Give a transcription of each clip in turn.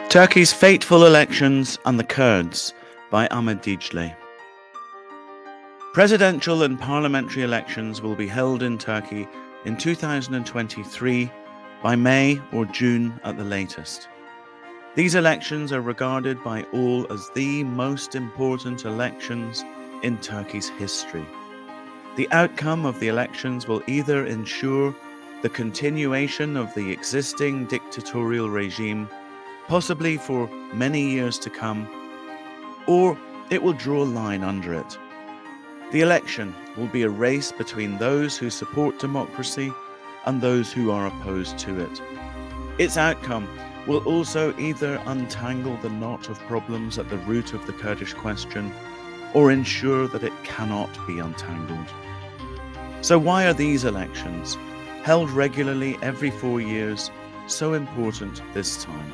Turkey's Fateful Elections and the Kurds by Ahmed Dicle. Presidential and parliamentary elections will be held in Turkey in 2023 by May or June at the latest. These elections are regarded by all as the most important elections in Turkey's history. The outcome of the elections will either ensure the continuation of the existing dictatorial regime, possibly for many years to come, or it will draw a line under it. The election will be a race between those who support democracy and those who are opposed to it. Its outcome will also either untangle the knot of problems at the root of the Kurdish question or ensure that it cannot be untangled. So why are these elections, held regularly every 4 years, so important this time?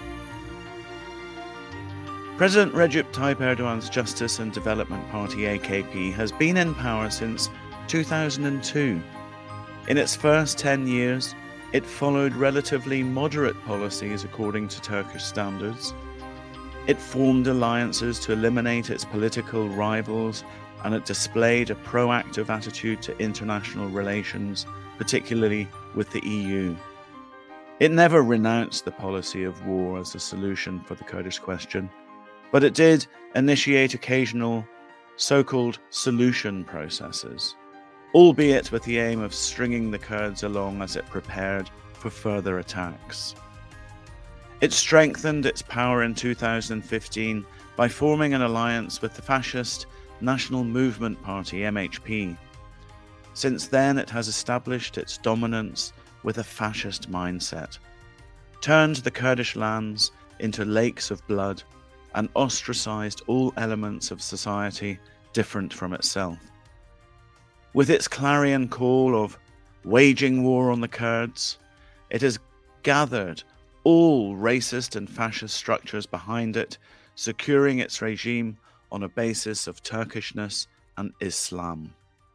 President Recep Tayyip Erdogan's Justice and Development Party AKP has been in power since 2002. In its first 10 years, it followed relatively moderate policies according to Turkish standards. It formed alliances to eliminate its political rivals, and it displayed a proactive attitude to international relations, particularly with the EU. It never renounced the policy of war as a solution for the Kurdish question, but it did initiate occasional so-called solution processes, albeit with the aim of stringing the Kurds along as it prepared for further attacks. It strengthened its power in 2015 by forming an alliance with the fascist National Movement Party, MHP. Since then, it has established its dominance with a fascist mindset, turned the Kurdish lands into lakes of blood, and ostracized all elements of society different from itself. With its clarion call of waging war on the Kurds, it has gathered all racist and fascist structures behind it, securing its regime on a basis of Turkishness and Islam.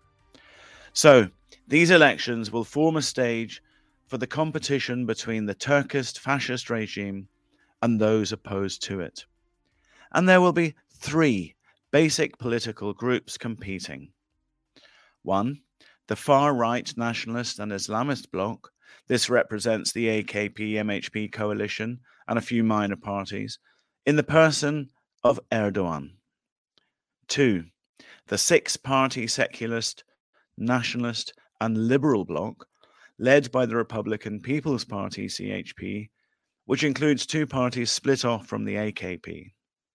So, these elections will form a stage for the competition between the Turkish fascist regime and those opposed to it. And there will be 3 basic political groups competing. 1, the far-right nationalist and Islamist bloc. This represents the AKP-MHP coalition and a few minor parties, in the person of Erdogan. 2, the 6-party secularist, nationalist and liberal bloc, led by the Republican People's Party, CHP, which includes 2 parties split off from the AKP.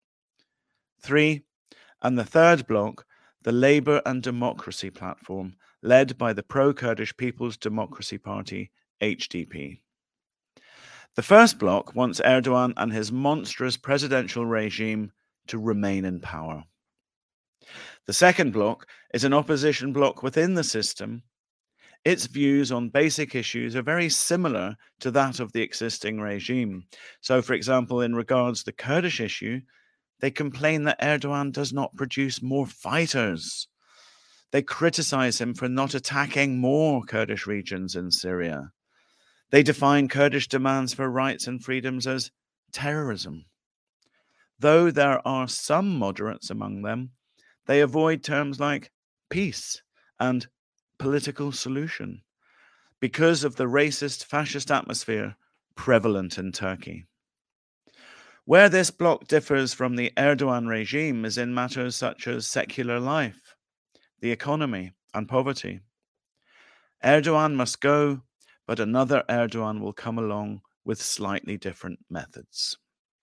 3, and the 3rd bloc, the Labour and Democracy platform, led by the pro-Kurdish People's Democracy Party, HDP. The first bloc wants Erdogan and his monstrous presidential regime to remain in power. The second bloc is an opposition bloc within the system. Its views on basic issues are very similar to that of the existing regime. So, for example, in regards to the Kurdish issue, they complain that Erdogan does not produce more fighters. They criticize him for not attacking more Kurdish regions in Syria. They define Kurdish demands for rights and freedoms as terrorism. Though there are some moderates among them, they avoid terms like peace and political solution because of the racist, fascist atmosphere prevalent in Turkey. Where this bloc differs from the Erdogan regime is in matters such as secular life, the economy, and poverty. Erdogan must go, but another Erdogan will come along with slightly different methods.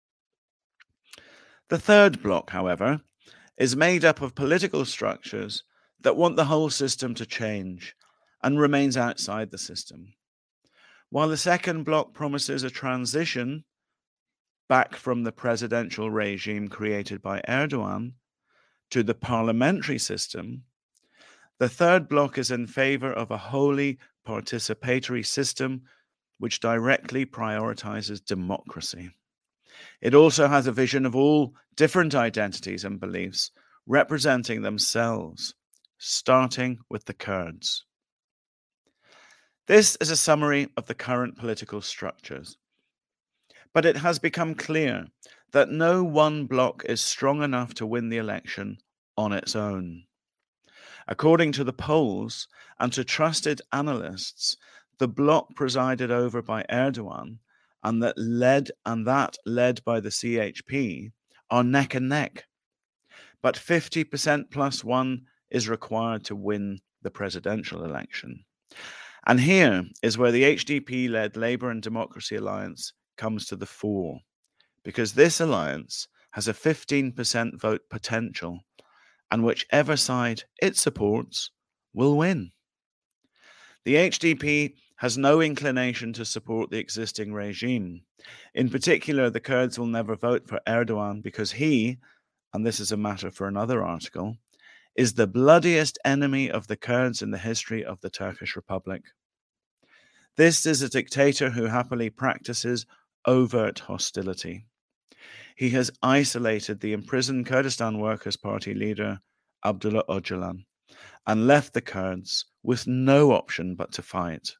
The third bloc, however, is made up of political structures that want the whole system to change and remains outside the system. While the second bloc promises a transition back from the presidential regime created by Erdogan to the parliamentary system, the third bloc is in favor of a wholly participatory system which directly prioritizes democracy. It also has a vision of all different identities and beliefs representing themselves, starting with the Kurds. This is a summary of the current political structures. But it has become clear that no one bloc is strong enough to win the election on its own. According to the polls and to trusted analysts, the bloc presided over by Erdogan and that led by the CHP are neck and neck. But 50% plus one is required to win the presidential election. And here is where the HDP-led Labour and Democracy Alliance comes to the fore, because this alliance has a 15% vote potential, and whichever side it supports will win. The HDP has no inclination to support the existing regime. In particular, the Kurds will never vote for Erdogan because he, and this is a matter for another article, is the bloodiest enemy of the Kurds in the history of the Turkish Republic. This is a dictator who happily practices overt hostility. He has isolated the imprisoned Kurdistan Workers' Party leader, Abdullah Öcalan, and left the Kurds with no option but to fight.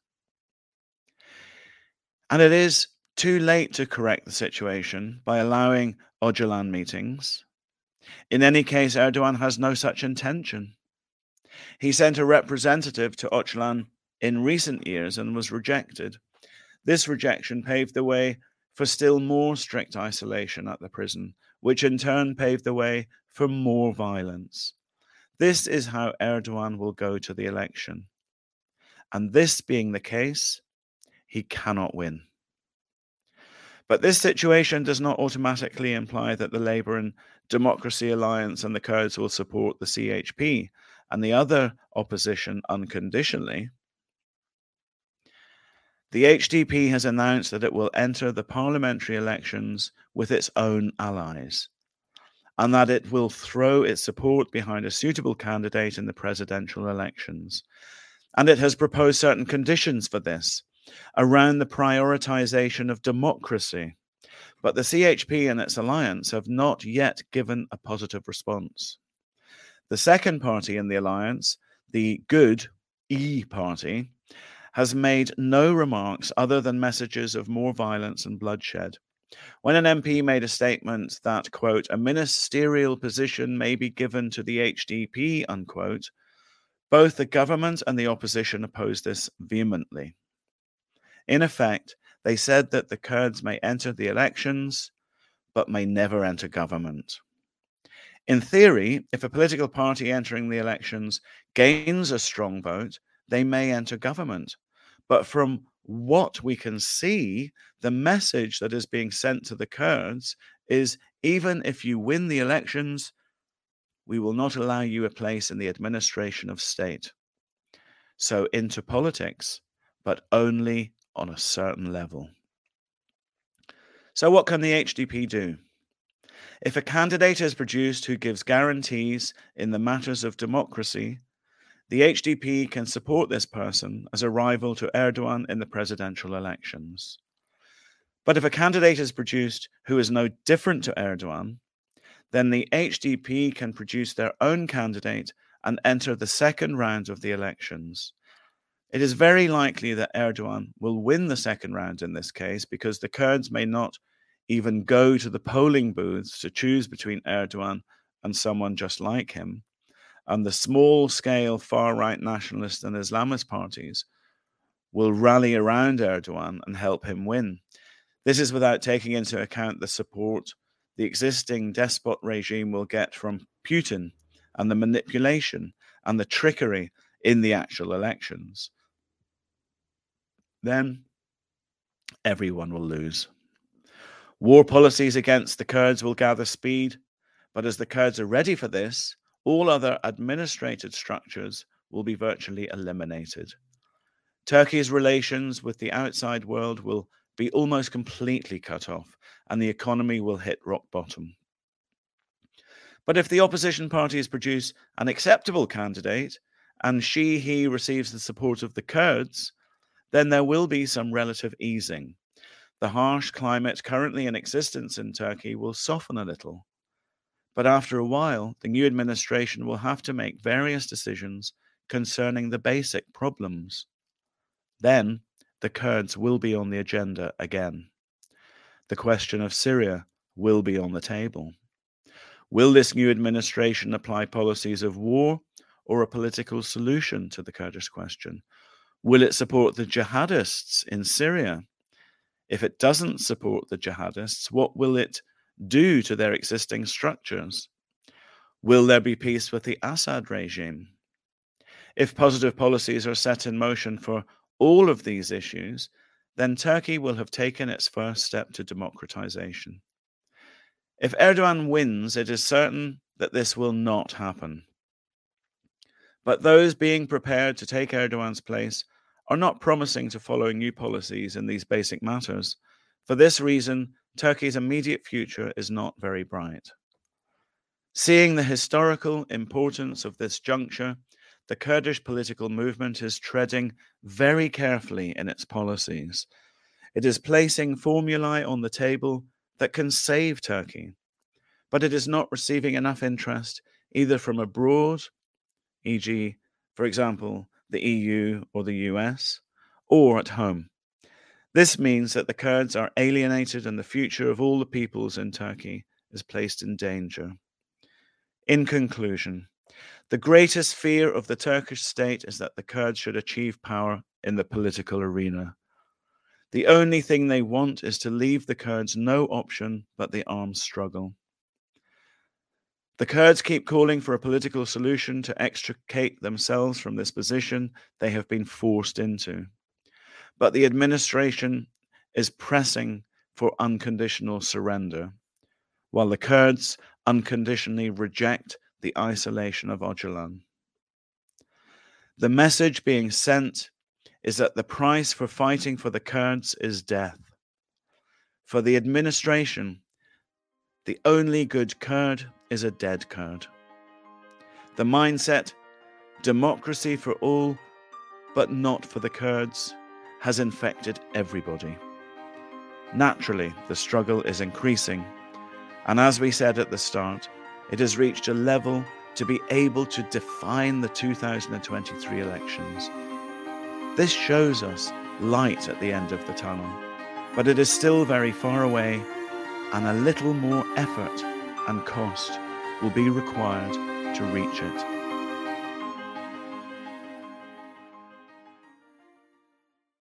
And it is too late to correct the situation by allowing Öcalan meetings. In any case, Erdogan has no such intention. He sent a representative to Öcalan in recent years and was rejected. This rejection paved the way for still more strict isolation at the prison, which in turn paved the way for more violence. This is how Erdogan will go to the election. And this being the case, he cannot win. But this situation does not automatically imply that the Labour and Democracy Alliance and the Kurds will support the CHP and the other opposition unconditionally. The HDP has announced that it will enter the parliamentary elections with its own allies, and that it will throw its support behind a suitable candidate in the presidential elections. And it has proposed certain conditions for this, around the prioritization of democracy. But the CHP and its alliance have not yet given a positive response. The second party in the alliance, the Good E Party, has made no remarks other than messages of more violence and bloodshed. When an MP made a statement that, quote, a ministerial position may be given to the HDP, unquote, both the government and the opposition opposed this vehemently. In effect, they said that the Kurds may enter the elections, but may never enter government. In theory, if a political party entering the elections gains a strong vote, they may enter government. But from what we can see, the message that is being sent to the Kurds is, even if you win the elections, we will not allow you a place in the administration of state. So into politics, but only on a certain level. So what can the HDP do? If a candidate is produced who gives guarantees in the matters of democracy, the HDP can support this person as a rival to Erdogan in the presidential elections. But if a candidate is produced who is no different to Erdogan, then the HDP can produce their own candidate and enter the second round of the elections. It is very likely that Erdogan will win the second round in this case, because the Kurds may not even go to the polling booths to choose between Erdogan and someone just like him. And the small-scale far-right nationalist and Islamist parties will rally around Erdogan and help him win. This is without taking into account the support the existing despot regime will get from Putin and the manipulation and the trickery in the actual elections. Then everyone will lose. War policies against the Kurds will gather speed, but as the Kurds are ready for this, all other administrated structures will be virtually eliminated. Turkey's relations with the outside world will be almost completely cut off, and the economy will hit rock bottom. But if the opposition parties produce an acceptable candidate, and he receives the support of the Kurds, then there will be some relative easing. The harsh climate currently in existence in Turkey will soften a little. But after a while, the new administration will have to make various decisions concerning the basic problems. Then the Kurds will be on the agenda again. The question of Syria will be on the table. Will this new administration apply policies of war or a political solution to the Kurdish question? Will it support the jihadists in Syria? If it doesn't support the jihadists, what will it do to their existing structures? Will there be peace with the Assad regime? If positive policies are set in motion for all of these issues, then Turkey will have taken its first step to democratization. If Erdogan wins, it is certain that this will not happen. But those being prepared to take Erdogan's place are not promising to follow new policies in these basic matters. For this reason, Turkey's immediate future is not very bright. Seeing the historical importance of this juncture, the Kurdish political movement is treading very carefully in its policies. It is placing formulae on the table that can save Turkey, but it is not receiving enough interest either from abroad, e.g., for example, the EU or the US, or at home. This means that the Kurds are alienated and the future of all the peoples in Turkey is placed in danger. In conclusion, the greatest fear of the Turkish state is that the Kurds should achieve power in the political arena. The only thing they want is to leave the Kurds no option but the armed struggle. The Kurds keep calling for a political solution to extricate themselves from this position they have been forced into. But the administration is pressing for unconditional surrender, while the Kurds unconditionally reject the isolation of Öcalan. The message being sent is that the price for fighting for the Kurds is death. For the administration, the only good Kurd is a dead Kurd. The mindset, democracy for all, but not for the Kurds, has infected everybody. Naturally, the struggle is increasing, and as we said at the start, it has reached a level to be able to define the 2023 elections. This shows us light at the end of the tunnel, but it is still very far away, and a little more effort and cost will be required to reach it.